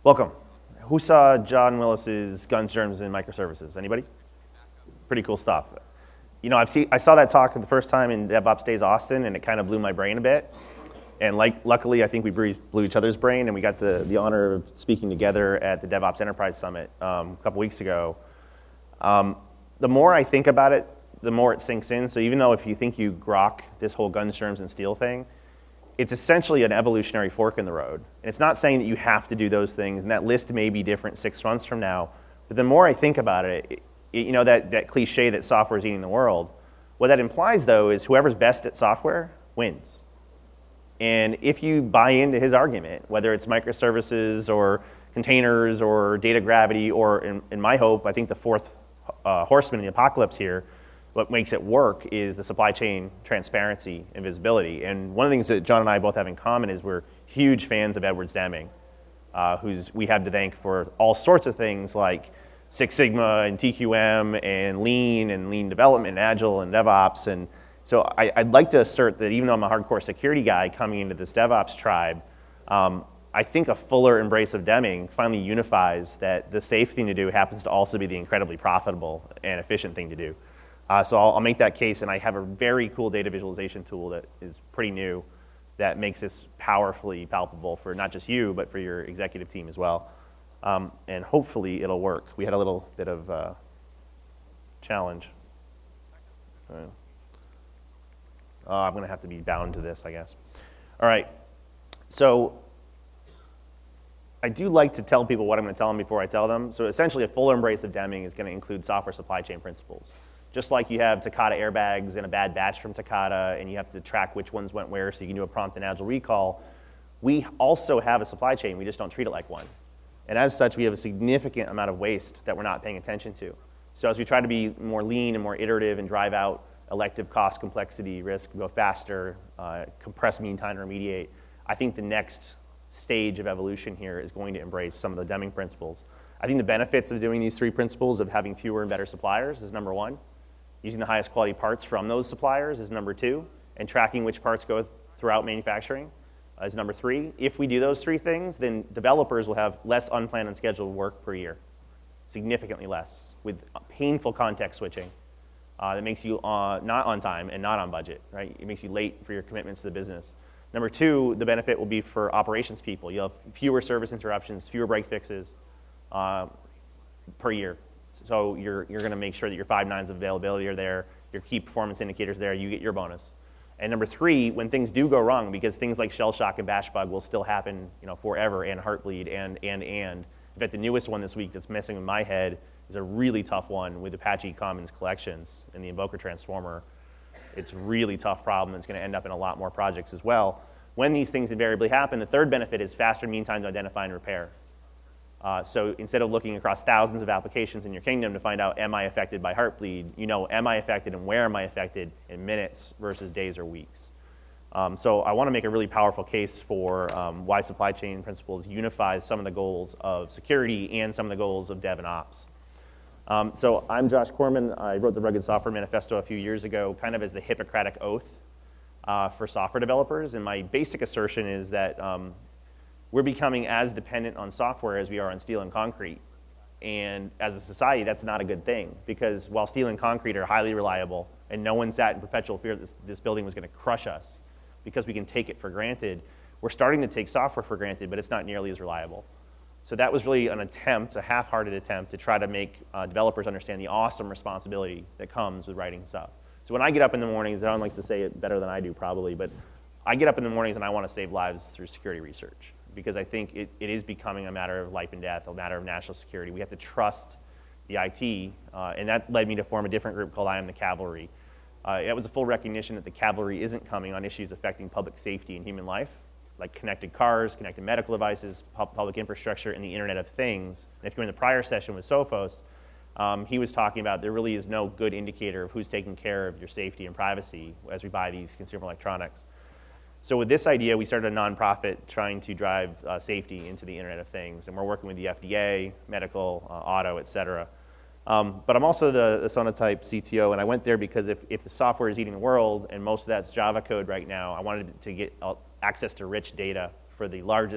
Welcome. Who saw John Willis's Guns, Germs, and Microservices? Anybody? Pretty cool stuff. You know, I saw that talk the first time in DevOps Days Austin, and it kind of blew my brain a bit. And luckily, I think we blew each other's brain, and we got the honor of speaking together at the DevOps Enterprise Summit a couple weeks ago. The more I think about it, the more it sinks in. So even though if you think you grok this whole Guns, Germs, and Steel thing, it's essentially an evolutionary fork in the road. And it's not saying that you have to do those things, and that list may be different 6 months from now. But the more I think about it, you know, that cliche that software is eating the world, what that implies, though, is whoever's best at software wins. And if you buy into his argument, whether it's microservices or containers or data gravity, or in my hope, I think the fourth horseman in the apocalypse here, what makes it work is the supply chain transparency and visibility. And one of the things that John and I both have in common is we're huge fans of Edwards Deming, who's we have to thank for all sorts of things like Six Sigma and TQM and Lean development, and Agile and DevOps. And so I'd like to assert that even though I'm a hardcore security guy coming into this DevOps tribe, I think a fuller embrace of Deming finally unifies that the safe thing to do happens to also be the incredibly profitable and efficient thing to do. So I'll make that case, and I have a very cool data visualization tool that is pretty new that makes this powerfully palpable for not just you, but for your executive team as well. And hopefully it'll work. We had a little bit of challenge. I'm going to have to be bound to this, I guess. All right. So I do like to tell people what I'm going to tell them before I tell them. So essentially, a full embrace of Deming is going to include software supply chain principles. Just like you have Takata airbags and a bad batch from Takata, and you have to track which ones went where so you can do a prompt and agile recall, we also have a supply chain. We just don't treat it like one. And as such, we have a significant amount of waste that we're not paying attention to. So as we try to be more lean and more iterative and drive out elective cost, complexity, risk, go faster, compress mean time to remediate, I think the next stage of evolution here is going to embrace some of the Deming principles. I think the benefits of doing these 3 principles of having fewer and better suppliers is number 1. Using the highest quality parts from those suppliers is number 2, and tracking which parts go throughout manufacturing is number 3. If we do those 3 things, then developers will have less unplanned and scheduled work per year, significantly less, with painful context switching that makes you not on time and not on budget, right? It makes you late for your commitments to the business. Number 2, the benefit will be for operations people. You'll have fewer service interruptions, fewer break fixes per year. So you're going to make sure that your 5 nines of availability are there, your key performance indicators there, you get your bonus. And number 3, when things do go wrong, because things like shell shock and bash bug will still happen, you know, forever, and Heartbleed and. In fact, the newest one this week that's messing with my head is a really tough one with Apache Commons collections and the Invoker Transformer. It's a really tough problem that's going to end up in a lot more projects as well. When these things invariably happen, the third benefit is faster mean time to identify and repair. So instead of looking across thousands of applications in your kingdom to find out, am I affected by Heartbleed, you know, am I affected and where am I affected in minutes versus days or weeks. So I want to make a really powerful case for why supply chain principles unify some of the goals of security and some of the goals of dev and ops. So I'm Josh Corman. I wrote the Rugged Software Manifesto a few years ago, kind of as the Hippocratic Oath for software developers. And my basic assertion is that we're becoming as dependent on software as we are on steel and concrete. And as a society, that's not a good thing, because while steel and concrete are highly reliable, and no one sat in perpetual fear that this building was going to crush us because we can take it for granted, we're starting to take software for granted, but it's not nearly as reliable. So that was really an attempt, a half-hearted attempt, to try to make developers understand the awesome responsibility that comes with writing stuff. So when I get up in the mornings, Don likes to say it better than I do probably, but I get up in the mornings and I want to save lives through security research, because I think it is becoming a matter of life and death, a matter of national security. We have to trust the IT, and that led me to form a different group called I Am the Cavalry. It was a full recognition that the cavalry isn't coming on issues affecting public safety and human life, like connected cars, connected medical devices, public infrastructure, and the Internet of Things. And if you're in the prior session with Sophos, he was talking about there really is no good indicator of who's taking care of your safety and privacy as we buy these consumer electronics. So with this idea, we started a nonprofit trying to drive safety into the Internet of Things, and we're working with the FDA, medical, auto, et cetera. But I'm also the Sonatype CTO, and I went there because if the software is eating the world, and most of that's Java code right now, I wanted to get access to rich data for the largest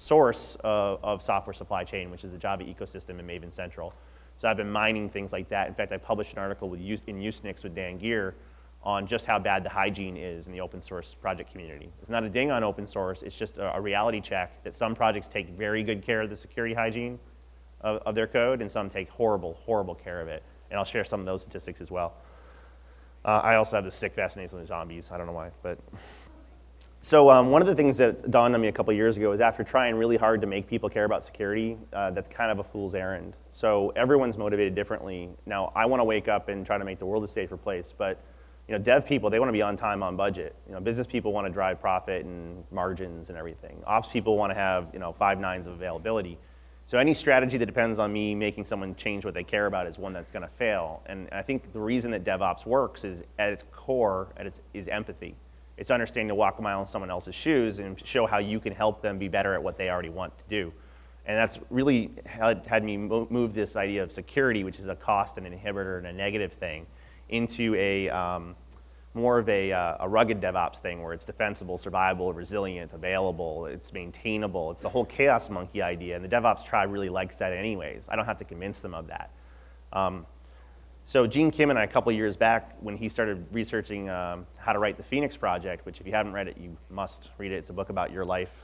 source of software supply chain, which is the Java ecosystem in Maven Central. So I've been mining things like that. In fact, I published an article in Usenix with Dan Geer on just how bad the hygiene is in the open source project community. It's not a ding on open source, it's just a reality check that some projects take very good care of the security hygiene of their code, and some take horrible, horrible care of it. And I'll share some of those statistics as well. I also have this sick fascination with zombies, I don't know why, but. So one of the things that dawned on me a couple years ago is after trying really hard to make people care about security, that's kind of a fool's errand. So everyone's motivated differently. Now, I want to wake up and try to make the world a safer place, but dev people, they want to be on time, on budget. Business people want to drive profit and margins and everything. Ops people want to have 5 nines of availability. So any strategy that depends on me making someone change what they care about is one that's going to fail. And I think the reason that DevOps works is at its core is empathy. It's understanding to walk a mile in someone else's shoes and show how you can help them be better at what they already want to do. And that's really had me move this idea of security, which is a cost and an inhibitor and a negative thing, into more of a rugged DevOps thing where it's defensible, survivable, resilient, available, it's maintainable. It's the whole chaos monkey idea, and the DevOps tribe really likes that anyways. I don't have to convince them of that. So Gene Kim and I, a couple years back, when he started researching how to write the Phoenix Project, which if you haven't read it, you must read it. It's a book about your life.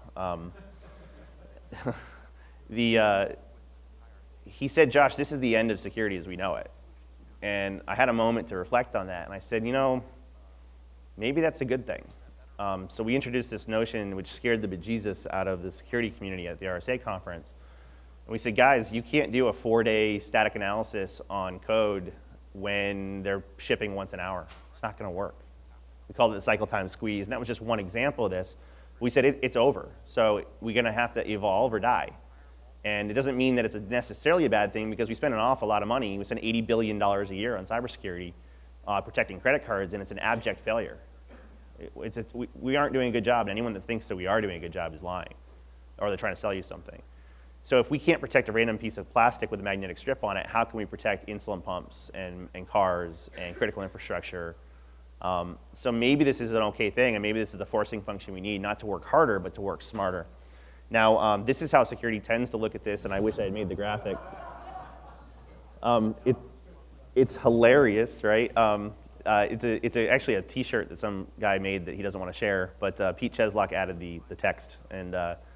He said, Josh, this is the end of security as we know it. And I had a moment to reflect on that, and I said, maybe that's a good thing. So we introduced this notion which scared the bejesus out of the security community at the RSA conference. And we said, guys, you can't do a 4-day static analysis on code when they're shipping once an hour. It's not going to work. We called it the cycle time squeeze, and that was just one example of this. We said it's over, so we're going to have to evolve or die. And it doesn't mean that it's necessarily a bad thing because we spend an awful lot of money. We spend $80 billion a year on cybersecurity protecting credit cards, and it's an abject failure. We aren't doing a good job, and anyone that thinks that we are doing a good job is lying, or they're trying to sell you something. So if we can't protect a random piece of plastic with a magnetic strip on it, how can we protect insulin pumps and cars and critical infrastructure? So maybe this is an okay thing, and maybe this is the forcing function we need, not to work harder, but to work smarter. Now, this is how security tends to look at this, and I wish I had made the graphic. It's hilarious, right? It's actually a T-shirt that some guy made that he doesn't want to share, but Pete Cheslock added the text. And,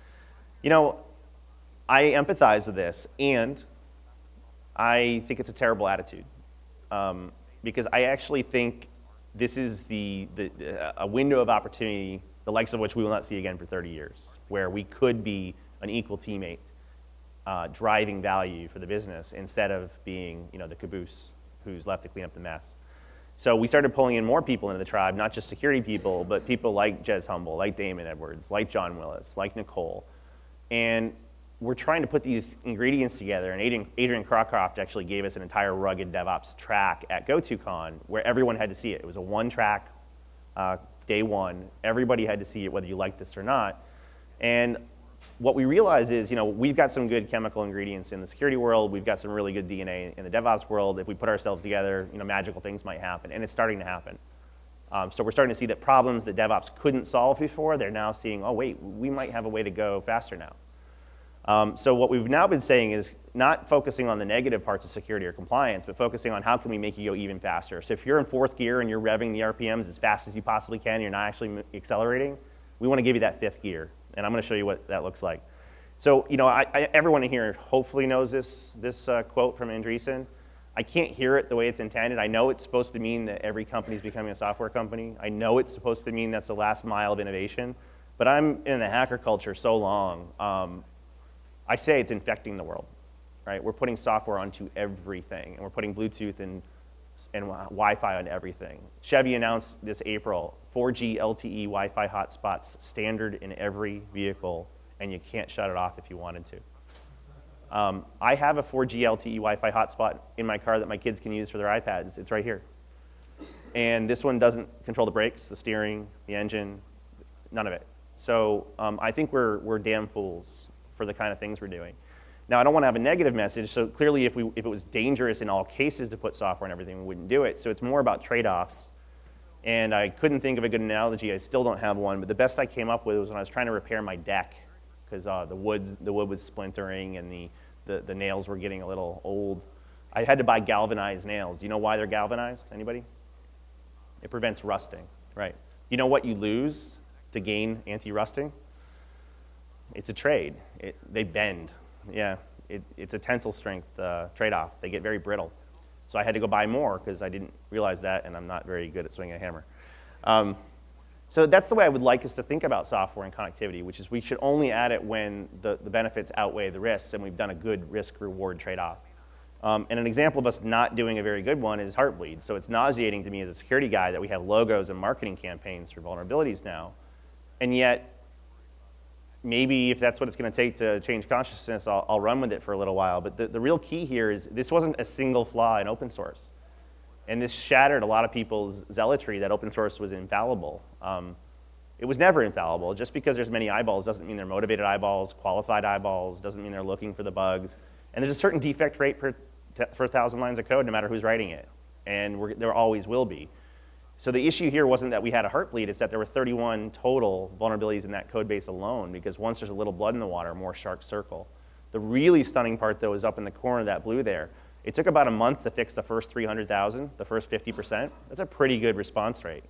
I empathize with this, and I think it's a terrible attitude because I actually think this is a window of opportunity, the likes of which we will not see again for 30 years, where we could be an equal teammate driving value for the business instead of being the caboose who's left to clean up the mess. So we started pulling in more people into the tribe, not just security people, but people like Jez Humble, like Damon Edwards, like John Willis, like Nicole. And we're trying to put these ingredients together, and Adrian Crocroft actually gave us an entire rugged DevOps track at GoToCon where everyone had to see it. It was a one-track, day one. Everybody had to see it, whether you liked this or not. And what we realized is, we've got some good chemical ingredients in the security world. We've got some really good DNA in the DevOps world. If we put ourselves together, magical things might happen, and it's starting to happen. So we're starting to see that problems that DevOps couldn't solve before, they're now seeing, oh wait, we might have a way to go faster now. So what we've now been saying is not focusing on the negative parts of security or compliance, but focusing on how can we make you go even faster. So if you're in 4th gear and you're revving the RPMs as fast as you possibly can, you're not actually accelerating, we want to give you that 5th gear. And I'm going to show you what that looks like. So everyone in here hopefully knows this quote from Andreessen. I can't hear it the way it's intended. I know it's supposed to mean that every company is becoming a software company. I know it's supposed to mean that's the last mile of innovation. But I'm in the hacker culture so long. I say it's infecting the world, right? We're putting software onto everything, and we're putting Bluetooth and Wi-Fi on everything. Chevy announced this April, 4G LTE Wi-Fi hotspots standard in every vehicle, and you can't shut it off if you wanted to. I have a 4G LTE Wi-Fi hotspot in my car that my kids can use for their iPads. It's right here. And this one doesn't control the brakes, the steering, the engine, none of it. So I think we're damn fools for the kind of things we're doing. Now, I don't want to have a negative message, so clearly if it was dangerous in all cases to put software and everything, we wouldn't do it. So it's more about trade-offs. And I couldn't think of a good analogy. I still don't have one, but the best I came up with was when I was trying to repair my deck. because the wood was splintering and the nails were getting a little old. I had to buy galvanized nails. Do you know why they're galvanized? Anybody? It prevents rusting, right? You know what you lose to gain anti-rusting? It's a trade. They bend. Yeah, it's a tensile strength trade-off. They get very brittle. So I had to go buy more because I didn't realize that, and I'm not very good at swinging a hammer. So that's the way I would like us to think about software and connectivity, which is we should only add it when the benefits outweigh the risks, and we've done a good risk-reward trade-off. And an example of us not doing a very good one is Heartbleed. So it's nauseating to me as a security guy that we have logos and marketing campaigns for vulnerabilities now, and yet maybe if that's what it's going to take to change consciousness, I'll run with it for a little while. But the real key here is this wasn't a single flaw in open source. And this shattered a lot of people's zealotry that open source was infallible. It was never infallible. Just because there's many eyeballs doesn't mean they're motivated eyeballs, qualified eyeballs, doesn't mean they're looking for the bugs. And there's a certain defect rate per 1,000 lines of code no matter who's writing it. And there always will be. So the issue here wasn't that we had a Heartbleed, it's that there were 31 total vulnerabilities in that code base alone, because once there's a little blood in the water, more sharks circle. The really stunning part, though, is up in the corner of that blue there. It took about a month to fix the first 300,000, the first 50%. That's a pretty good response rate.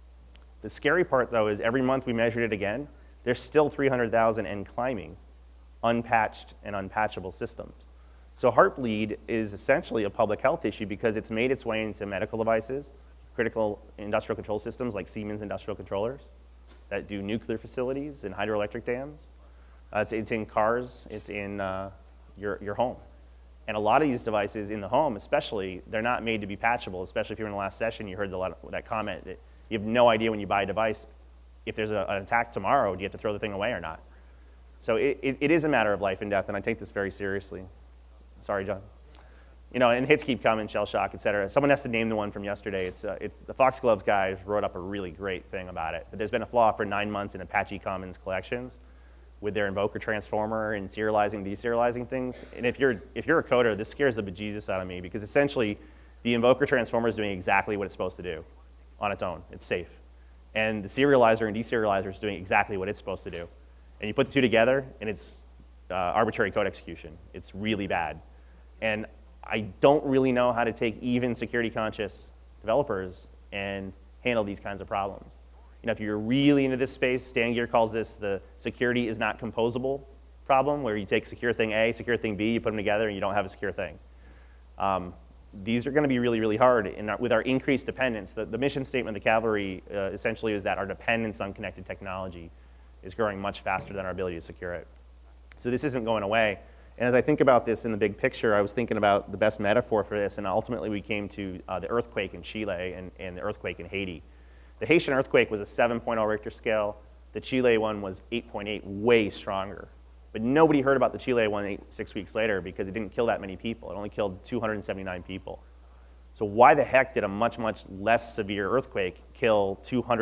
The scary part, though, is every month we measured it again, there's still 300,000 and climbing, unpatched and unpatchable systems. So Heartbleed is essentially a public health issue because it's made its way into medical devices, critical industrial control systems like Siemens industrial controllers that do nuclear facilities and hydroelectric dams. It's in cars, it's in your home. And a lot of these devices in the home especially, they're not made to be patchable, especially if you were in the last session, you heard that comment that you have no idea when you buy a device, if there's an attack tomorrow, do you have to throw the thing away or not? So it is a matter of life and death, and I take this very seriously. Sorry, John. You know, and hits keep coming, shell shock, et cetera. Someone has to name the one from yesterday. It's the Foxgloves guys wrote up a really great thing about it. But there's been a flaw for 9 months in Apache Commons collections with their invoker transformer and serializing, deserializing things. And if you're a coder, this scares the bejesus out of me because essentially the invoker transformer is doing exactly what it's supposed to do on its own. It's safe. And the serializer and deserializer is doing exactly what it's supposed to do. And you put the two together, and it's arbitrary code execution. It's really bad. And I don't really know how to take even security conscious developers and handle these kinds of problems. You know, if you're really into this space, Stan Gear calls this the security is not composable problem, where you take secure thing A, secure thing B, you put them together, and you don't have a secure thing. These are going to be really, really hard. With our increased dependence, the mission statement of the Cavalry essentially is that our dependence on connected technology is growing much faster than our ability to secure it. So this isn't going away. And as I think about this in the big picture, I was thinking about the best metaphor for this, and ultimately we came to the earthquake in Chile and the earthquake in Haiti. The Haitian earthquake was a 7.0 Richter scale. The Chile one was 8.8, way stronger. But nobody heard about the Chile one 6 weeks later because it didn't kill that many people. It only killed 279 people. So why the heck did a much, much less severe earthquake kill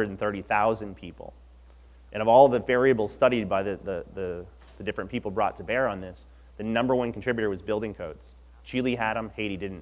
230,000 people? And of all the variables studied by the different people brought to bear on this, the #1 contributor was building codes. Chile had them, Haiti didn't.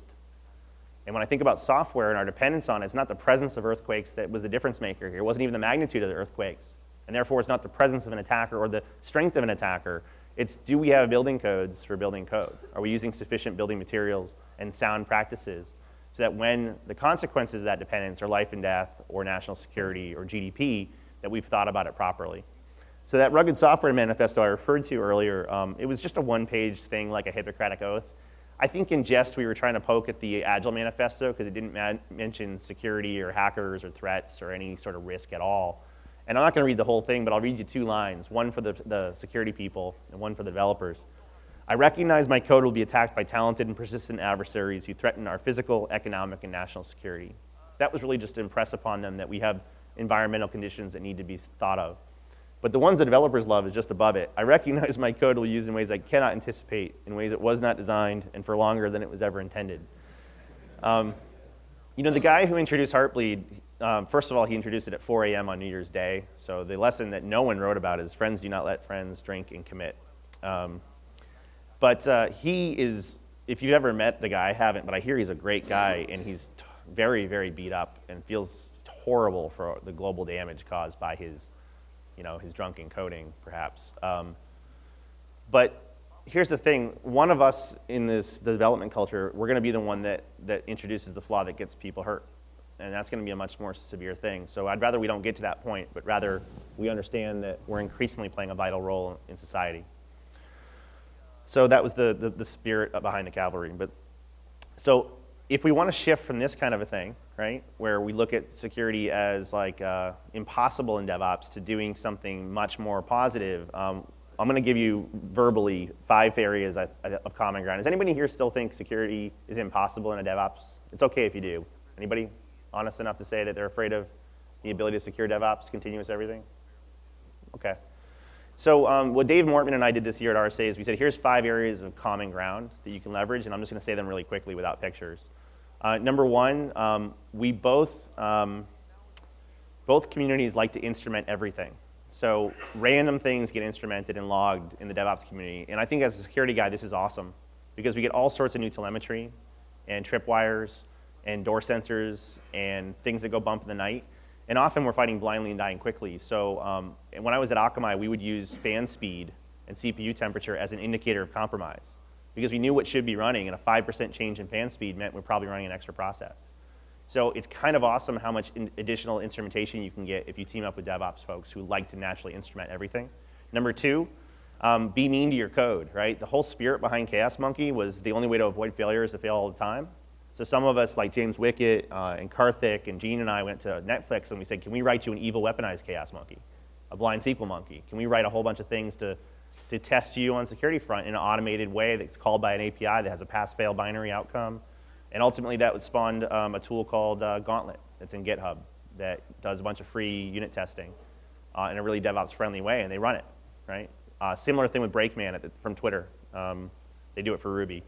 And when I think about software and our dependence on it, it's not the presence of earthquakes that was the difference maker here. It wasn't even the magnitude of the earthquakes. And therefore, it's not the presence of an attacker or the strength of an attacker. It's, do we have building codes for building code? Are we using sufficient building materials and sound practices so that when the consequences of that dependence are life and death or national security or GDP, that we've thought about it properly? So that rugged software manifesto I referred to earlier, it was just a one-page thing like a Hippocratic Oath. I think in jest we were trying to poke at the Agile manifesto because it didn't mention security or hackers or threats or any sort of risk at all. And I'm not going to read the whole thing, but I'll read you 2 lines, one for the security people and one for the developers. I recognize my code will be attacked by talented and persistent adversaries who threaten our physical, economic, and national security. That was really just to impress upon them that we have environmental conditions that need to be thought of. But the ones the developers love is just above it. I recognize my code will be used in ways I cannot anticipate, in ways it was not designed, and for longer than it was ever intended. You know, the guy who introduced Heartbleed, first of all, he introduced it at 4 a.m. on New Year's Day. So the lesson that no one wrote about is friends do not let friends drink and commit. But he is, if you've ever met the guy, I haven't, but I hear he's a great guy, and he's very, very beat up and feels horrible for the global damage caused by his, you know, his drunken coding, perhaps. But here's the thing, one of us in this the development culture, we're going to be the one that introduces the flaw that gets people hurt. And that's going to be a much more severe thing. So I'd rather we don't get to that point, but rather we understand that we're increasingly playing a vital role in society. So that was the spirit behind the Cavalry. But so if we want to shift from this kind of a thing, right, where we look at security as like impossible in DevOps to doing something much more positive, I'm going to give you verbally 5 areas of common ground. Does anybody here still think security is impossible in a DevOps? It's okay if you do. Anybody honest enough to say that they're afraid of the ability to secure DevOps, continuous everything? Okay. So what Dave Mortman and I did this year at RSA is we said, here's 5 areas of common ground that you can leverage, and I'm just going to say them really quickly without pictures. Number 1, we both communities like to instrument everything. So random things get instrumented and logged in the DevOps community. And I think as a security guy, this is awesome because we get all sorts of new telemetry and tripwires and door sensors and things that go bump in the night. And often we're fighting blindly and dying quickly. So when I was at Akamai, we would use fan speed and CPU temperature as an indicator of compromise because we knew what should be running, and a 5% change in fan speed meant we're probably running an extra process. So it's kind of awesome how much additional instrumentation you can get if you team up with DevOps folks who like to naturally instrument everything. Number 2, be mean to your code, right? The whole spirit behind Chaos Monkey was the only way to avoid failure is to fail all the time. So some of us, like James Wickett and Karthik and Gene and I, went to Netflix and we said, can we write you an evil weaponized Chaos Monkey, a blind SQL monkey? Can we write a whole bunch of things to test you on the security front in an automated way that's called by an API that has a pass-fail binary outcome? And ultimately that would spawn a tool called Gauntlet that's in GitHub that does a bunch of free unit testing in a really DevOps-friendly way, and they run it, right? Similar thing with Brakeman from Twitter. They do it for Ruby.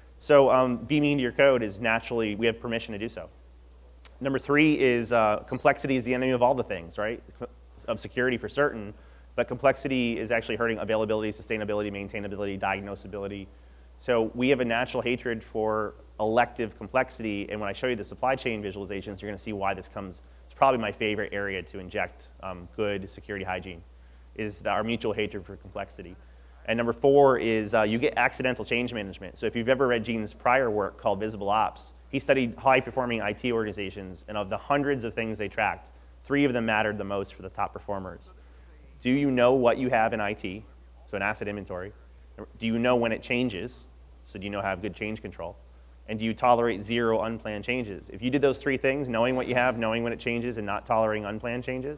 So be mean to your code is naturally, we have permission to do so. Number 3 is complexity is the enemy of all the things, right? Of security for certain, but complexity is actually hurting availability, sustainability, maintainability, diagnosability. So we have a natural hatred for elective complexity, and when I show you the supply chain visualizations, you're going to see why this comes. It's probably my favorite area to inject good security hygiene, is our mutual hatred for complexity. And number 4 is you get accidental change management. So if you've ever read Gene's prior work called Visible Ops, he studied high-performing IT organizations, and of the hundreds of things they tracked, 3 of them mattered the most for the top performers. Do you know what you have in IT? So an asset inventory. Do you know when it changes? So do you know how to have good change control? And do you tolerate 0 unplanned changes? If you did those 3 things, knowing what you have, knowing when it changes, and not tolerating unplanned changes,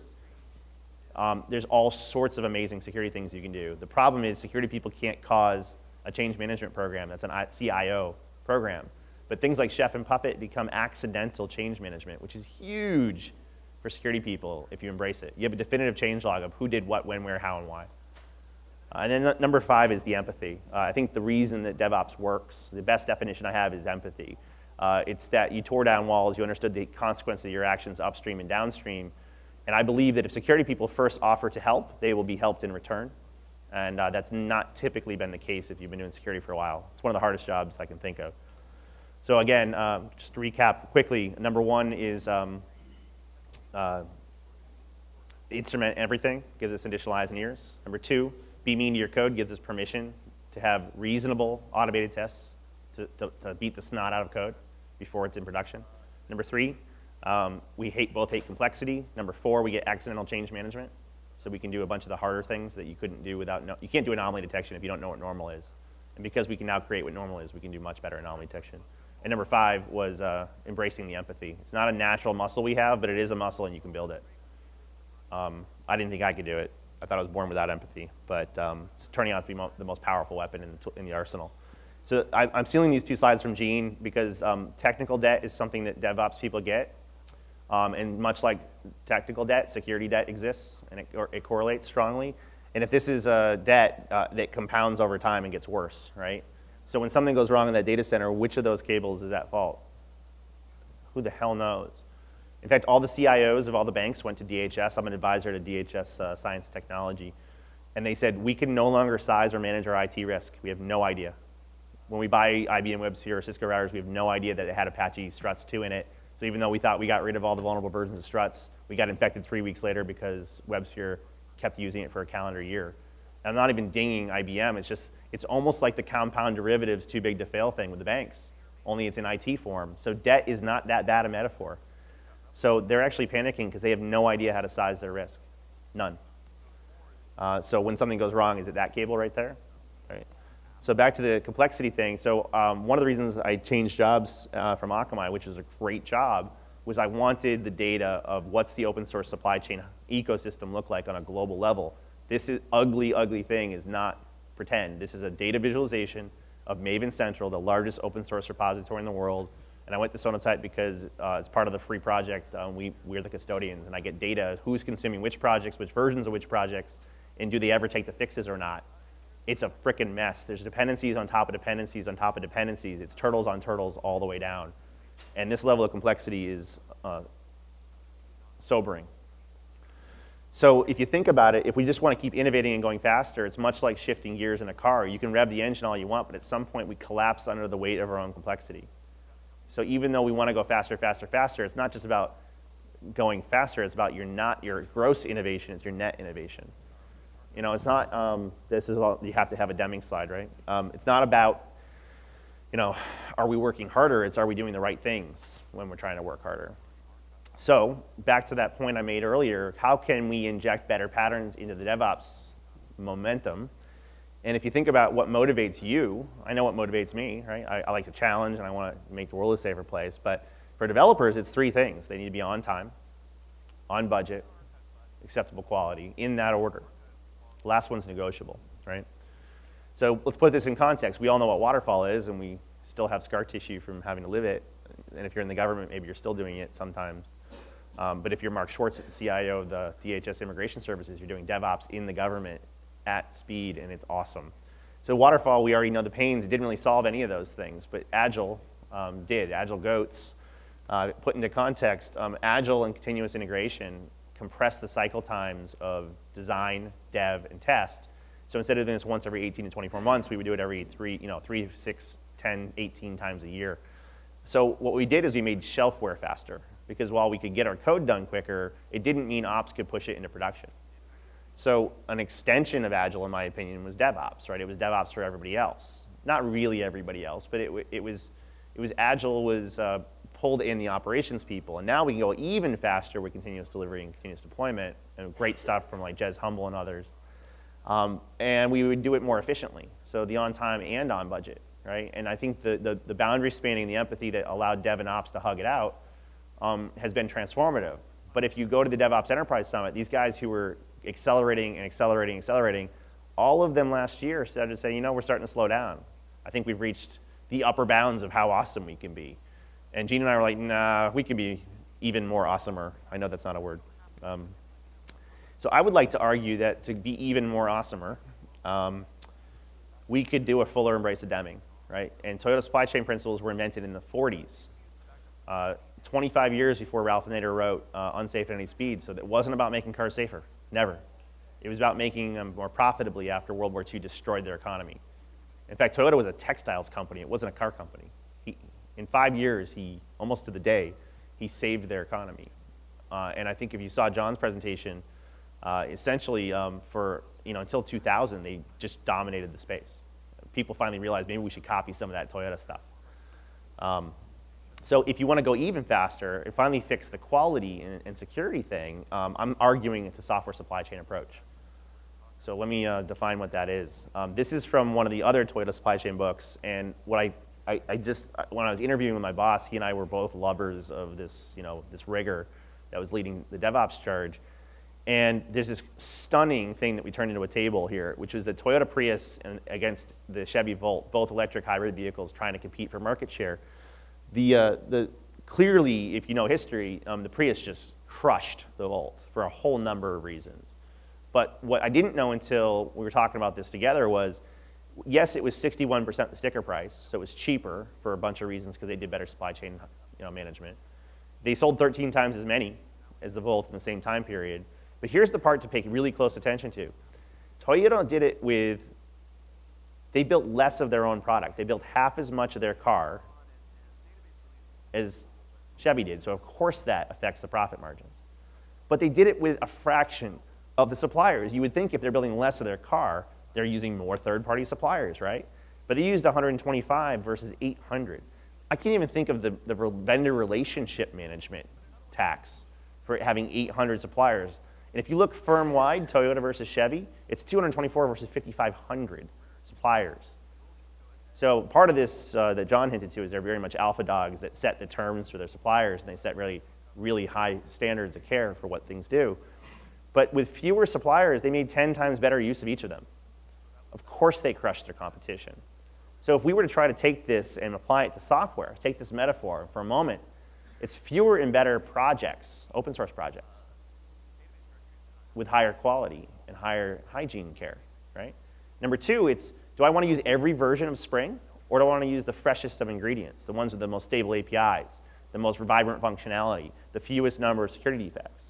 there's all sorts of amazing security things you can do. The problem is security people can't cause a change management program that's an CIO program. But things like Chef and Puppet become accidental change management, which is huge for security people if you embrace it. You have a definitive change log of who did what, when, where, how, and why. And then number 5 is the empathy. I think the reason that DevOps works, the best definition I have is empathy. It's that you tore down walls, you understood the consequences of your actions upstream and downstream. And I believe that if security people first offer to help, they will be helped in return. And that's not typically been the case if you've been doing security for a while. It's one of the hardest jobs I can think of. So again, just to recap quickly, number 1 is instrument everything, gives us additional eyes and ears. Number 2, be mean to your code, gives us permission to have reasonable automated tests to beat the snot out of code before it's in production. Number 3, we both hate complexity. Number 4, we get accidental change management. So we can do a bunch of the harder things that you couldn't do without, you can't do anomaly detection if you don't know what normal is. And because we can now create what normal is, we can do much better anomaly detection. And number 5 was embracing the empathy. It's not a natural muscle we have, but it is a muscle and you can build it. I didn't think I could do it. I thought I was born without empathy, but it's turning out to be the most powerful weapon in the arsenal. So I'm stealing these 2 slides from Gene because technical debt is something that DevOps people get. And much like technical debt, security debt exists, and it correlates strongly. And if this is a debt that compounds over time and gets worse, right? So when something goes wrong in that data center, which of those cables is at fault? Who the hell knows? In fact, all the CIOs of all the banks went to DHS. I'm an advisor to DHS Science and Technology. And they said, we can no longer size or manage our IT risk. We have no idea. When we buy IBM WebSphere or Cisco routers, we have no idea that it had Apache Struts 2 in it. So even though we thought we got rid of all the vulnerable versions of Struts, we got infected 3 weeks later because WebSphere kept using it for a calendar year. I'm not even dinging IBM. It's almost like the compound derivatives too big to fail thing with the banks, only it's in IT form. So debt is not that bad a metaphor. So they're actually panicking because they have no idea how to size their risk. None. So when something goes wrong, is it that cable right there? Right. So back to the complexity thing. So one of the reasons I changed jobs from Akamai, which was a great job, was I wanted the data of what's the open source supply chain ecosystem look like on a global level. This is ugly thing is not pretend. This is a data visualization of Maven Central, the largest open source repository in the world. And I went to Sonatype because as part of the free project, we're the custodians, and I get data, who's consuming which projects, which versions of which projects, and do they ever take the fixes or not. It's a frickin' mess. There's dependencies on top of dependencies on top of dependencies. It's turtles on turtles all the way down. And this level of complexity is sobering. So if you think about it, if we just want to keep innovating and going faster, it's much like shifting gears in a car. You can rev the engine all you want, but at some point we collapse under the weight of our own complexity. So even though we want to go faster, faster, faster, it's not just about going faster, it's about your gross innovation, it's your net innovation. You know, it's not, this is all, you have to have a Deming slide, right? It's not about, you know, are we working harder, it's are we doing the right things when we're trying to work harder. So back to that point I made earlier, how can we inject better patterns into the DevOps momentum? And if you think about what motivates you, I know what motivates me, right? I like to challenge and I want to make the world a safer place. But for developers, it's three things. They need to be on time, on budget, acceptable quality, in that order. The last one's negotiable, right? So let's put this in context. We all know what waterfall is, and we still have scar tissue from having to live it. And if you're in the government, maybe you're still doing it sometimes. But if you're Mark Schwartz, the CIO of the DHS Immigration Services, you're doing DevOps in the government at speed, and it's awesome. So waterfall, we already know the pains. It didn't really solve any of those things, but Agile did. Agile goats, put into context, Agile and continuous integration compress the cycle times of design, dev, and test. So instead of doing this once every 18 to 24 months, we would do it every 3, 6, 10, 18 times a year. So what we did is we made shelfware faster, because while we could get our code done quicker, it didn't mean ops could push it into production. So an extension of Agile, in my opinion, was DevOps, right? It was DevOps for everybody else. Not really everybody else, but it was Agile was pulled in the operations people. And now we can go even faster with continuous delivery and continuous deployment, and great stuff from like Jez Humble and others. And we would do it more efficiently. So the on time and on budget, right? And I think the boundary spanning, the empathy that allowed Dev and Ops to hug it out has been transformative. But if you go to the DevOps Enterprise Summit, these guys who were accelerating and accelerating and accelerating, all of them last year started to say, you know, we're starting to slow down. I think we've reached the upper bounds of how awesome we can be. And Gene and I were like, nah, we can be even more awesomer. I know that's not a word. So I would like to argue that to be even more awesomer, we could do a fuller embrace of Deming, right? And Toyota supply chain principles were invented in the 40s. 25 years before Ralph Nader wrote Unsafe at Any Speed, so it wasn't about making cars safer, never. It was about making them more profitably after World War II destroyed their economy. In fact, Toyota was a textiles company, it wasn't a car company. In 5 years, almost to the day, he saved their economy. And I think if you saw John's presentation, essentially for, until 2000, they just dominated the space. People finally realized maybe we should copy some of that Toyota stuff. So if you want to go even faster and finally fix the quality and security thing, I'm arguing it's a software supply chain approach. So let me define what that is. This is from one of the other Toyota supply chain books, and what when I was interviewing with my boss, he and I were both lovers of this, this rigor that was leading the DevOps charge. And there's this stunning thing that we turned into a table here, which was the Toyota Prius against the Chevy Volt, both electric hybrid vehicles trying to compete for market share. Clearly, if you know history, the Prius just crushed the Volt for a whole number of reasons. But what I didn't know until we were talking about this together was, yes, it was 61% the sticker price, so it was cheaper for a bunch of reasons because they did better supply chain management. They sold 13 times as many as the Volt in the same time period. But here's the part to pay really close attention to. Toyota did it they built less of their own product. They built half as much of their car as Chevy did, so of course that affects the profit margins. But they did it with a fraction of the suppliers. You would think if they're building less of their car, They're using more third-party suppliers, right? But they used 125 versus 800. I can't even think of the vendor relationship management tax for having 800 suppliers. And if you look firm-wide, Toyota versus Chevy, it's 224 versus 5,500 suppliers. So part of this that John hinted to is they're very much alpha dogs that set the terms for their suppliers, and they set really, really high standards of care for what things do. But with fewer suppliers, they made 10 times better use of each of them. Of course they crushed their competition. So if we were to try to take this and apply it to software, take this metaphor for a moment, it's fewer and better projects, open source projects, with higher quality and higher hygiene care, right? Number two, it's, do I want to use every version of Spring, or do I want to use the freshest of ingredients, the ones with the most stable APIs, the most vibrant functionality, the fewest number of security defects?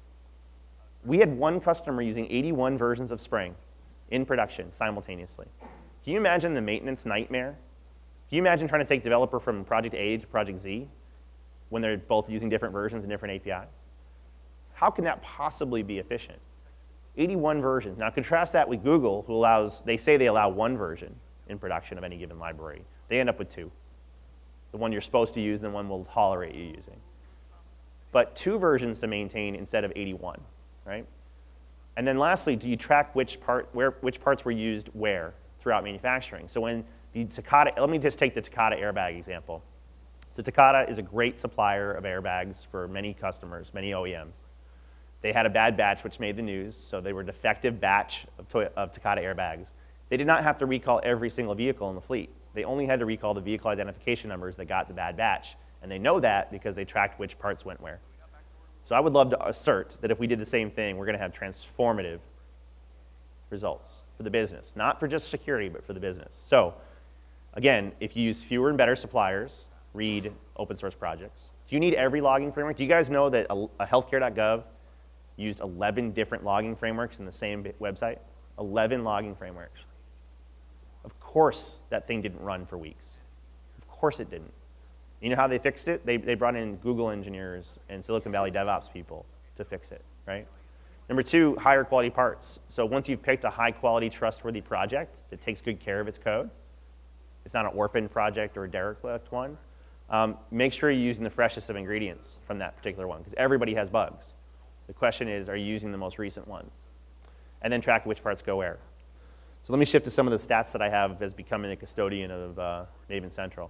We had one customer using 81 versions of Spring in production simultaneously. Can you imagine the maintenance nightmare? Can you imagine trying to take developer from project A to project Z when they're both using different versions and different APIs? How can that possibly be efficient? 81 versions. Now contrast that with Google, who allows, they say they allow one version in production of any given library. They end up with two. The one you're supposed to use and the one we'll tolerate you using. But 2 versions to maintain instead of 81, right? And then lastly, do you track which parts were used where throughout manufacturing? So when the Takata, let me just take the Takata airbag example. So Takata is a great supplier of airbags for many customers, many OEMs. They had a bad batch which made the news, so they were a defective batch of Takata airbags. They did not have to recall every single vehicle in the fleet. They only had to recall the vehicle identification numbers that got the bad batch. And they know that because they tracked which parts went where. So I would love to assert that if we did the same thing, we're going to have transformative results for the business. Not for just security, but for the business. So again, if you use fewer and better suppliers, read open source projects. Do you need every logging framework? Do you guys know that a healthcare.gov used 11 different logging frameworks in the same website? 11 logging frameworks. Of course that thing didn't run for weeks. Of course it didn't. You know how they fixed it? They brought in Google engineers and Silicon Valley DevOps people to fix it, right? Number 2, higher quality parts. So once you've picked a high quality, trustworthy project that takes good care of its code, it's not an orphan project or a derelict one, make sure you're using the freshest of ingredients from that particular one, because everybody has bugs. The question is, are you using the most recent ones? And then track which parts go where. So let me shift to some of the stats that I have as becoming a custodian of Maven Central.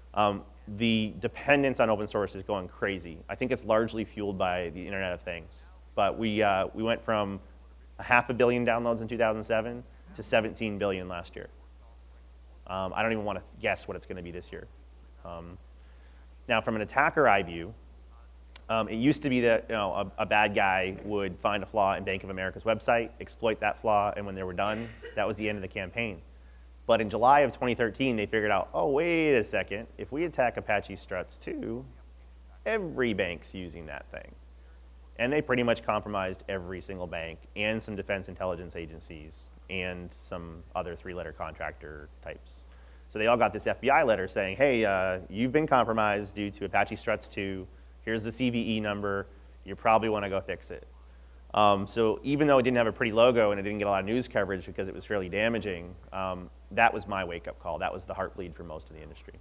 The dependence on open source is going crazy. I think it's largely fueled by the Internet of Things. But we went from 500 million downloads in 2007 to 17 billion last year. I don't even want to guess what it's going to be this year. Now, from an attacker eye view, it used to be that a bad guy would find a flaw in Bank of America's website, exploit that flaw, and when they were done, that was the end of the campaign. But in July of 2013, they figured out, oh, wait a second, if we attack Apache Struts too, every bank's using that thing. And they pretty much compromised every single bank and some defense intelligence agencies and some other 3-letter contractor types. So they all got this FBI letter saying, hey, you've been compromised due to Apache Struts 2. Here's the CVE number. You probably want to go fix it. So even though it didn't have a pretty logo and it didn't get a lot of news coverage because it was fairly damaging, that was my wake-up call. That was the heartbleed for most of the industry.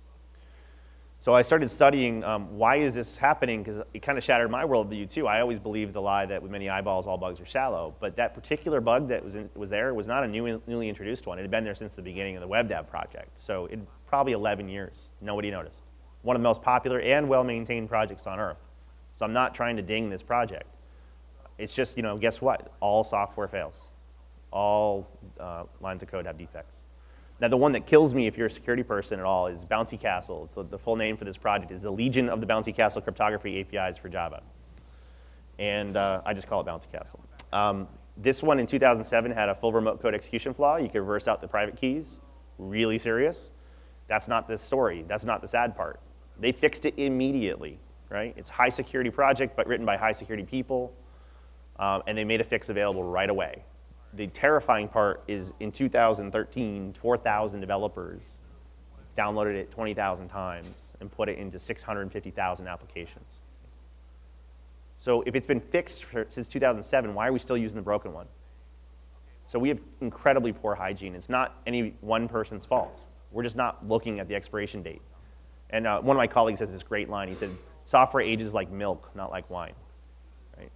So I started studying why is this happening, because it kind of shattered my worldview too. I always believed the lie that with many eyeballs, all bugs are shallow. But that particular bug that was there was not a newly introduced one. It had been there since the beginning of the WebDAV project. So it probably 11 years. Nobody noticed. One of the most popular and well-maintained projects on Earth. So I'm not trying to ding this project. It's just, guess what? All software fails. All lines of code have defects. Now, the one that kills me if you're a security person at all is Bouncy Castle. So the full name for this project is the Legion of the Bouncy Castle Cryptography APIs for Java. And I just call it Bouncy Castle. This one in 2007 had a full remote code execution flaw. You could reverse out the private keys. Really serious. That's not the story. That's not the sad part. They fixed it immediately, right? It's a high security project, but written by high security people. And they made a fix available right away. The terrifying part is in 2013, 4,000 developers downloaded it 20,000 times and put it into 650,000 applications. So if it's been fixed since 2007, why are we still using the broken one? So we have incredibly poor hygiene. It's not any one person's fault. We're just not looking at the expiration date. And one of my colleagues has this great line. He said, software ages like milk, not like wine. Right?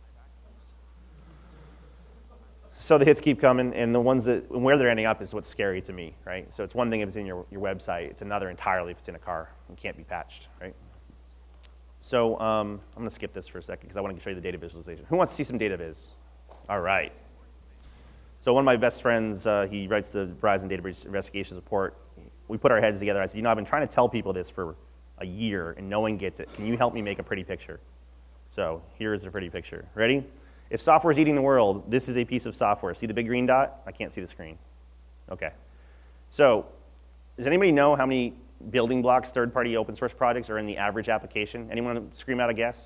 So the hits keep coming, and the ones that, where they're ending up is what's scary to me, right? So it's one thing if it's in your website. It's another entirely if it's in a car and can't be patched, right? So I'm going to skip this for a second because I want to show you the data visualization. Who wants to see some data viz? All right. So one of my best friends, he writes the Verizon Database Investigations Report. We put our heads together. I said, I've been trying to tell people this for a year, and no one gets it. Can you help me make a pretty picture? So here's a pretty picture. Ready? If software is eating the world, this is a piece of software. See the big green dot? I can't see the screen. OK. So does anybody know how many building blocks third-party open source projects are in the average application? Anyone scream out a guess?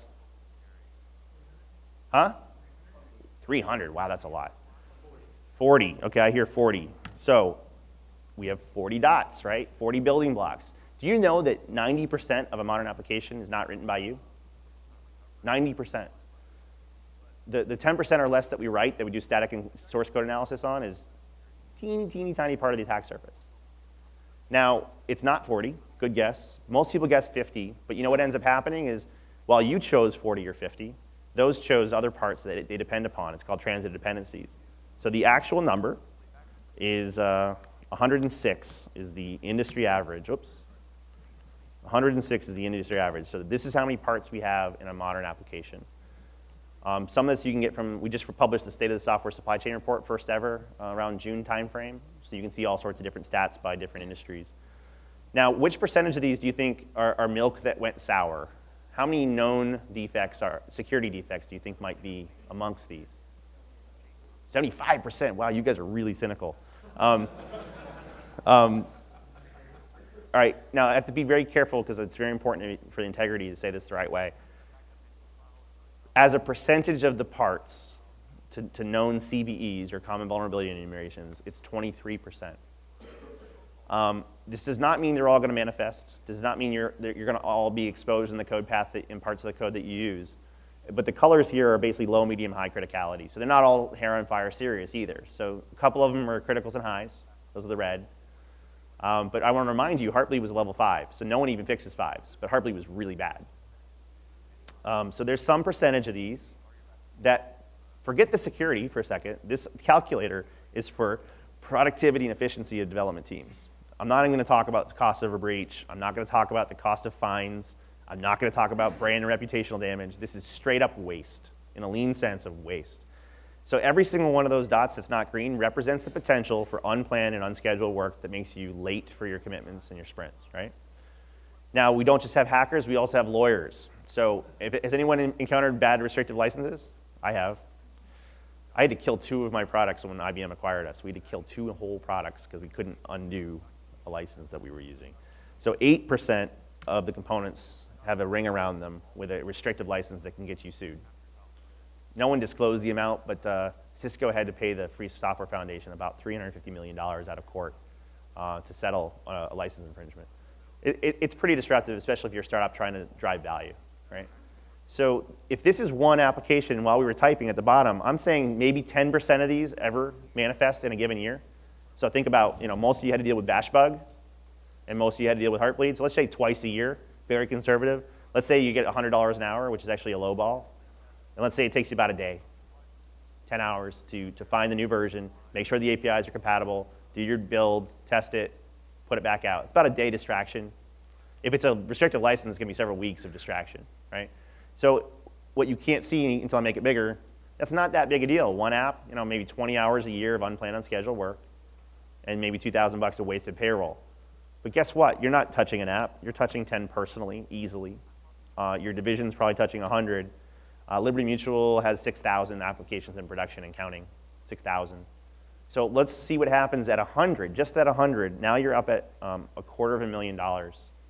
Huh? 300. Wow, that's a lot. 40. OK, I hear 40. So we have 40 dots, right? 40 building blocks. Do you know that 90% of a modern application is not written by you? 90%. The 10% or less that we write, that we do static and source code analysis on, is teeny tiny part of the attack surface. Now, it's not 40. Good guess. Most people guess 50. But you know what ends up happening is, while you chose 40 or 50, those chose other parts that they depend upon. It's called transitive dependencies. So the actual number is 106 is the industry average. Oops. 106 is the industry average. So this is how many parts we have in a modern application. Some of this you can get from, we just published the State of the Software Supply Chain Report, first ever, around June timeframe. So you can see all sorts of different stats by different industries. Now, which percentage of these do you think are milk that went sour? How many known defects, security defects, do you think might be amongst these? 75%. Wow, you guys are really cynical. All right, now I have to be very careful because it's very important for the integrity to say this the right way. As a percentage of the parts to known CVEs, or common vulnerability enumerations, it's 23%. This does not mean they're all going to manifest. Does not mean you're going to all be exposed in the code path in parts of the code that you use. But the colors here are basically low, medium, high criticality. So they're not all hair on fire serious either. So a couple of them are criticals and highs. Those are the red. But I want to remind you, Heartbleed was level 5. So no one even fixes 5s. But Heartbleed was really bad. So there's some percentage of these that, forget the security for a second. This calculator is for productivity and efficiency of development teams. I'm not even going to talk about the cost of a breach. I'm not going to talk about the cost of fines. I'm not going to talk about brand and reputational damage. This is straight up waste, in a lean sense of waste. So every single one of those dots that's not green represents the potential for unplanned and unscheduled work that makes you late for your commitments and your sprints, right? Now, we don't just have hackers, we also have lawyers. So has anyone encountered bad restrictive licenses? I have. I had to kill 2 of my products when IBM acquired us. We had to kill 2 whole products because we couldn't undo a license that we were using. So 8% of the components have a ring around them with a restrictive license that can get you sued. No one disclosed the amount, but Cisco had to pay the Free Software Foundation about $350 million out of court to settle a license infringement. It's pretty disruptive, especially if you're a startup trying to drive value, right? So if this is one application, while we were typing at the bottom, I'm saying maybe 10% of these ever manifest in a given year. So think about, most of you had to deal with Bashbug, and most of you had to deal with Heartbleed. So let's say twice a year, very conservative. Let's say you get $100 an hour, which is actually a low ball. And let's say it takes you about a day, 10 hours to find the new version, make sure the APIs are compatible, do your build, test it, put it back out. It's about a day distraction. If it's a restricted license, it's going to be several weeks of distraction, right? So what you can't see until I make it bigger, that's not that big a deal. One app, maybe 20 hours a year of unplanned, unscheduled work, and maybe $2,000 of wasted payroll. But guess what? You're not touching an app. You're touching 10 personally, easily. Your division's probably touching 100. Liberty Mutual has 6,000 applications in production and counting, 6,000. So let's see what happens at 100. Just at 100, now you're up at $250,000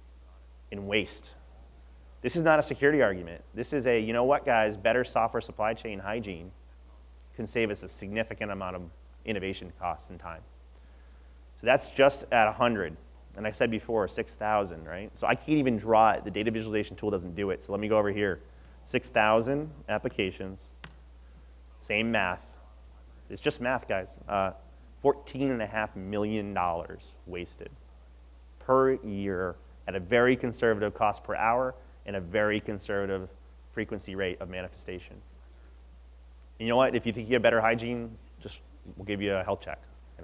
in waste. This is not a security argument. This is a, you know what, guys, better software supply chain hygiene can save us a significant amount of innovation cost and time. So that's just at 100. And I said before, 6,000, right? So I can't even draw it. The data visualization tool doesn't do it. So let me go over here. 6,000 applications, same math. It's just math, guys. $14.5 million wasted per year at a very conservative cost per hour and a very conservative frequency rate of manifestation. And you know what? If you think you have better hygiene, just we'll give you a health check.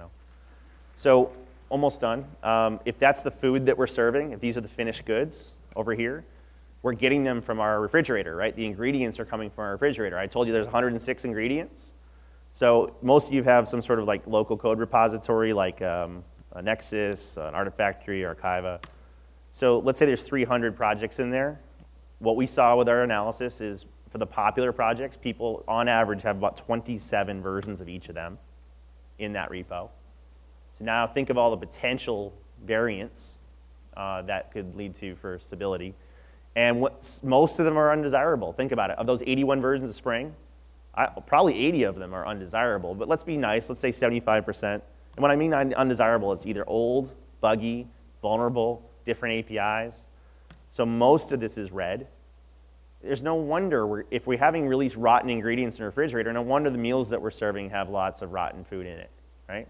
So almost done. If that's the food that we're serving, if these are the finished goods over here, we're getting them from our refrigerator, right? The ingredients are coming from our refrigerator. I told you there's 106 ingredients. So most of you have some sort of like local code repository like a Nexus, an Artifactory, Archiva. So let's say there's 300 projects in there. What we saw with our analysis is for the popular projects, people on average have about 27 versions of each of them in that repo. So now think of all the potential variants that could lead to for stability. And most of them are undesirable. Think about it. Of those 81 versions of Spring, probably 80 of them are undesirable. But let's be nice. Let's say 75%. And when I mean undesirable, it's either old, buggy, vulnerable, different APIs. So most of this is red. There's no wonder if we're having released rotten ingredients in the refrigerator, no wonder the meals that we're serving have lots of rotten food in it, right?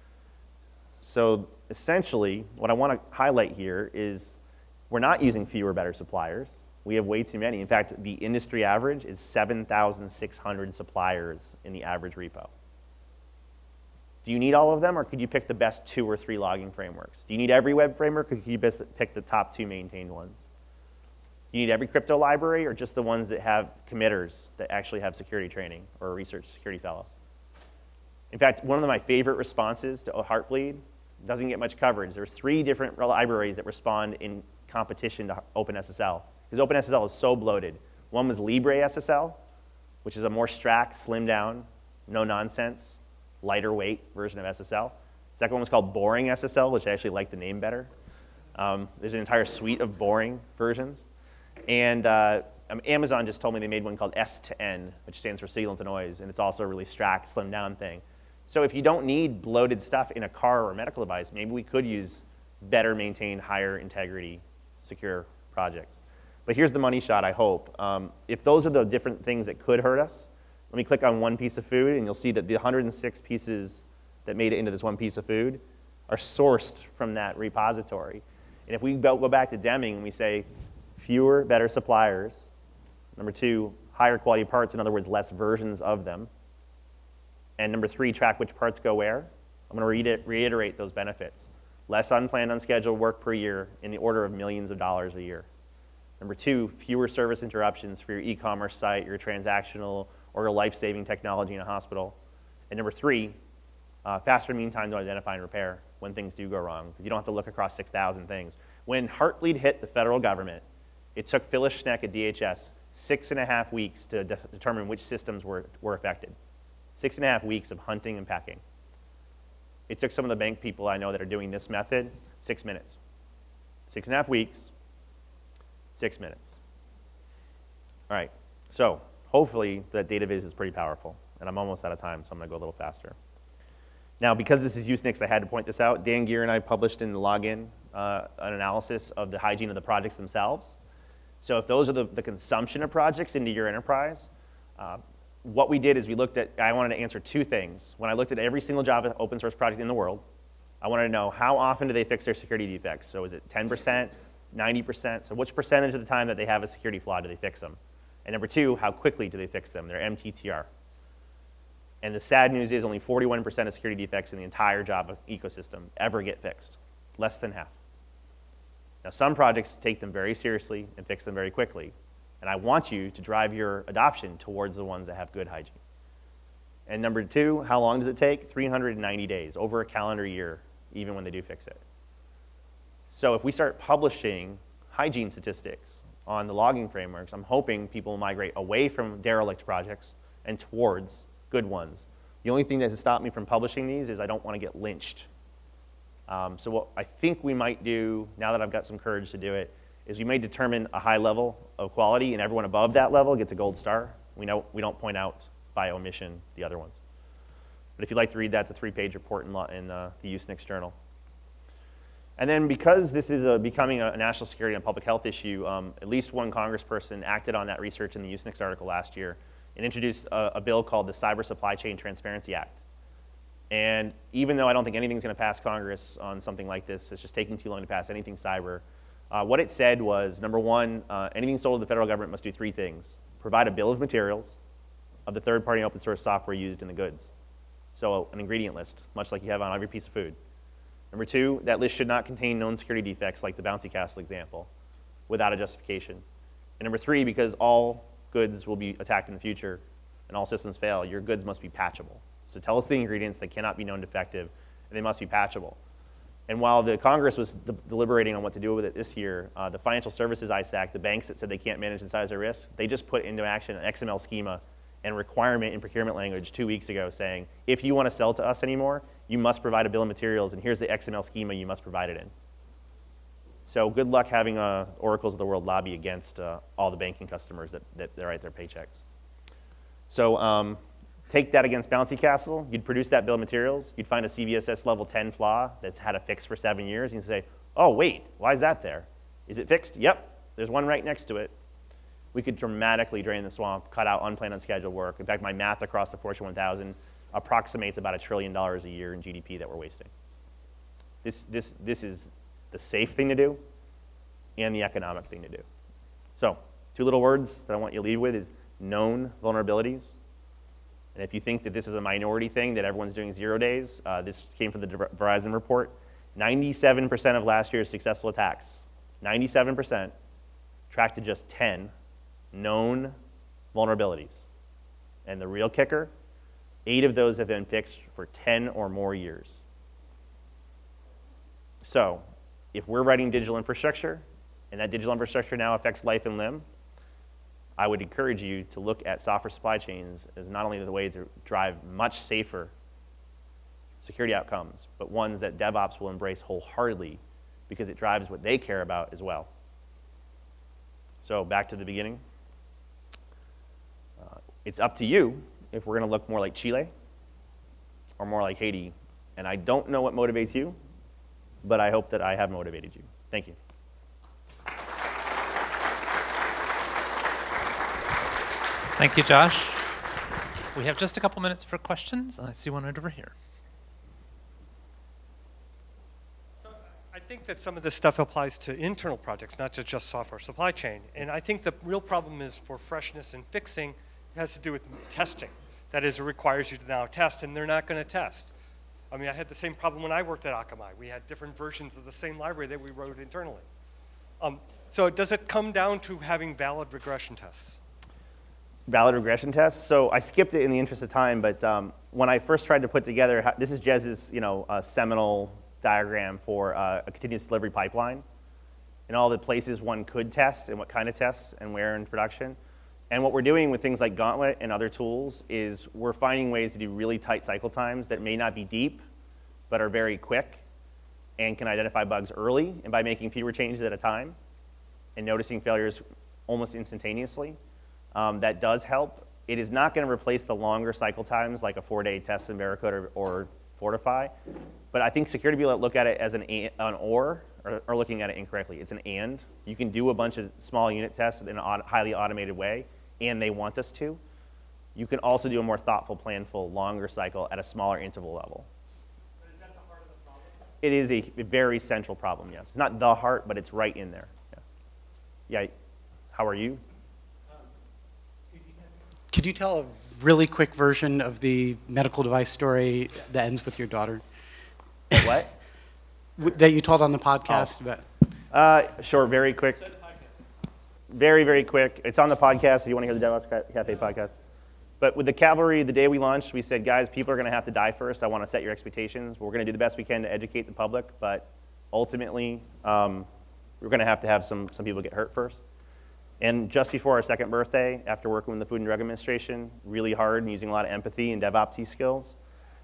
So essentially, what I want to highlight here is we're not using fewer, better suppliers. We have way too many. In fact, the industry average is 7,600 suppliers in the average repo. Do you need all of them, or could you pick the best 2 or 3 logging frameworks? Do you need every web framework, or could you pick the top 2 maintained ones? Do you need every crypto library, or just the ones that have committers that actually have security training or a research security fellow? In fact, one of my favorite responses to Heartbleed doesn't get much coverage. There's 3 different libraries that respond in competition to OpenSSL, because OpenSSL is so bloated. One was LibreSSL, which is a more stract, slimmed down, no nonsense, lighter weight version of SSL. Second one was called Boring SSL, which I actually like the name better. There's an entire suite of boring versions. And Amazon just told me they made one called S to N, which stands for signal to noise, and it's also a really stract, slimmed down thing. So if you don't need bloated stuff in a car or a medical device, maybe we could use better maintained, higher integrity, secure projects. But here's the money shot, I hope. If those are the different things that could hurt us, let me click on one piece of food, and you'll see that the 106 pieces that made it into this one piece of food are sourced from that repository. And if we go back to Deming and we say fewer, better suppliers, number 2, higher quality parts, in other words, less versions of them, and number 3, track which parts go where, I'm going to reiterate those benefits. Less unplanned, unscheduled work per year in the order of millions of dollars a year. Number 2, fewer service interruptions for your e-commerce site, your transactional, or your life-saving technology in a hospital. And number 3, faster mean time to identify and repair when things do go wrong, because you don't have to look across 6,000 things. When Heartbleed hit the federal government, it took Phyllis Schneck at DHS 6.5 weeks to determine which systems were affected. 6.5 weeks of hunting and pecking. It took some of the bank people I know that are doing this method 6 minutes. 6.5 weeks, 6 minutes. All right, so hopefully that data viz is pretty powerful, and I'm almost out of time, so I'm going to go a little faster. Now, because this is Usenix, I had to point this out. Dan Geer and I published in the login an analysis of the hygiene of the projects themselves. So if those are the consumption of projects into your enterprise, what we did is we looked at, I wanted to answer 2 things. When I looked at every single Java open source project in the world, I wanted to know how often do they fix their security defects. So is it 10%, 90%? So which percentage of the time that they have a security flaw do they fix them? And number 2, how quickly do they fix them, their MTTR? And the sad news is only 41% of security defects in the entire Java ecosystem ever get fixed, less than half. Now, some projects take them very seriously and fix them very quickly. And I want you to drive your adoption towards the ones that have good hygiene. And number 2, how long does it take? 390 days, over a calendar year, even when they do fix it. So if we start publishing hygiene statistics on the logging frameworks, I'm hoping people will migrate away from derelict projects and towards good ones. The only thing that has stopped me from publishing these is I don't want to get lynched. So what I think we might do, now that I've got some courage to do it, is we may determine a high level of quality, and everyone above that level gets a gold star. We don't point out by omission the other ones. But if you'd like to read that, it's a 3-page report in the Usenix Journal. And then because this is becoming a national security and public health issue, at least one congressperson acted on that research in the Usenix article last year and introduced a bill called the Cyber Supply Chain Transparency Act. And even though I don't think anything's going to pass Congress on something like this, it's just taking too long to pass anything cyber. What it said was, number one, anything sold to the federal government must do three things. Provide a bill of materials of the third-party open source software used in the goods. So an ingredient list, much like you have on every piece of food. Number two, that list should not contain known security defects like the Bouncy Castle example without a justification. And number three, because all goods will be attacked in the future and all systems fail, your goods must be patchable. So tell us the ingredients, they cannot be known defective, and they must be patchable. And while the Congress was deliberating on what to do with it this year, the financial services ISAC, the banks that said they can't manage the size of their risk, they just put into action an XML schema and requirement in procurement language 2 weeks ago saying, if you want to sell to us anymore, you must provide a bill of materials, and here's the XML schema you must provide it in. So good luck having oracles of the world lobby against all the banking customers that write their paychecks. So take that against Bouncy Castle, you'd produce that bill of materials, you'd find a CVSS level 10 flaw that's had a fix for 7 years, and you'd say, oh wait, why is that there? Is it fixed? Yep, there's one right next to it. We could dramatically drain the swamp, cut out unplanned, unscheduled work. In fact, my math across the Fortune 1000 approximates about $1 trillion a year in GDP that we're wasting. This is the safe thing to do and the economic thing to do. So 2 little words that I want you to leave with is known vulnerabilities. And if you think that this is a minority thing, that everyone's doing 0 days, this came from the Verizon report. 97% of last year's successful attacks, 97%, tracked to just 10 known vulnerabilities. And the real kicker, 8 of those have been fixed for 10 or more years. So if we're writing digital infrastructure, and that digital infrastructure now affects life and limb, I would encourage you to look at software supply chains as not only the way to drive much safer security outcomes, but ones that DevOps will embrace wholeheartedly because it drives what they care about as well. So back to the beginning. It's up to you if we're going to look more like Chile or more like Haiti. And I don't know what motivates you, but I hope that I have motivated you. Thank you. Thank you, Josh. We have just a couple minutes for questions. I see one right over here. So I think that some of this stuff applies to internal projects, not to just software supply chain. And I think the real problem is for freshness and fixing has to do with testing. That is, it requires you to now test, and they're not going to test. I mean, I had the same problem when I worked at Akamai. We had different versions of the same library that we wrote internally. So does it come down to having valid regression tests? Valid regression tests. So I skipped it in the interest of time, but when I first tried to put together, this is Jez's seminal diagram for a continuous delivery pipeline and all the places one could test and what kind of tests and where in production. And what we're doing with things like Gauntlet and other tools is we're finding ways to do really tight cycle times that may not be deep, but are very quick and can identify bugs early. And by making fewer changes at a time and noticing failures almost instantaneously, that does help. It is not going to replace the longer cycle times like a 4-day test in Barracuda or Fortify. But I think security people that look at it as an or are looking at it incorrectly. It's an and. You can do a bunch of small unit tests in a highly automated way, and they want us to. You can also do a more thoughtful, planful, longer cycle at a smaller interval level. But is that the heart of the problem? It is a very central problem, yes. It's not the heart, but it's right in there. Yeah. How are you? Could you tell a really quick version of the medical device story that ends with your daughter? What? That you told on the podcast? Oh. Sure, very quick. Very, very quick. It's on the podcast if you want to hear the DevOps Cafe podcast. But with the Cavalry, the day we launched, we said, guys, people are going to have to die first. I want to set your expectations. We're going to do the best we can to educate the public, but ultimately, we're going to have some people get hurt first. And just before our second birthday, after working with the Food and Drug Administration, really hard and using a lot of empathy and DevOps skills,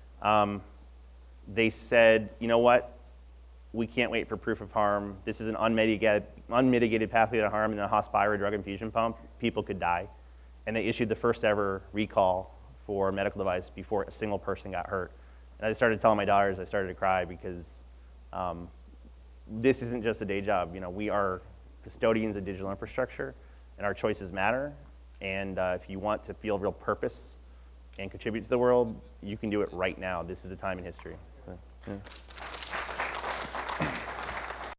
they said, you know what? We can't wait for proof of harm. This is an unmitigated pathway to harm in the Hospira drug infusion pump. People could die. And they issued the first ever recall for a medical device before a single person got hurt. And I started telling my daughters, I started to cry because this isn't just a day job. We are custodians of digital infrastructure, and our choices matter. And if you want to feel real purpose and contribute to the world, you can do it right now. This is the time in history. Yeah.